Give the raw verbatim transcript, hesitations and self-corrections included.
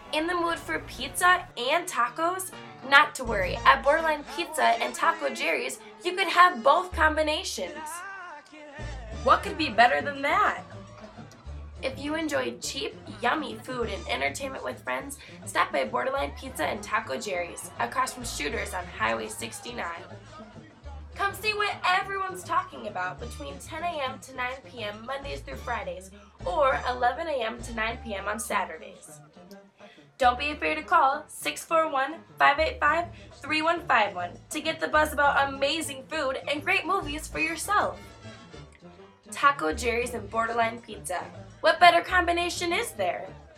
In the mood for pizza and tacos? Not to worry, at Borderline Pizza and Taco Jerry's, you could have both combinations. What could be better than that? If you enjoy cheap, yummy food and entertainment with friends, stop by Borderline Pizza and Taco Jerry's, across from Shooters on Highway sixty-nine. Come see what everyone's talking about between ten a.m. to nine p.m. Mondays through Fridays, or eleven a.m. to nine p.m. on Saturdays. Don't be afraid to call six four one, five eight five, three one five one to get the buzz about amazing food and great movies for yourself. Taco Jerry's and Borderline Pizza. What better combination is there?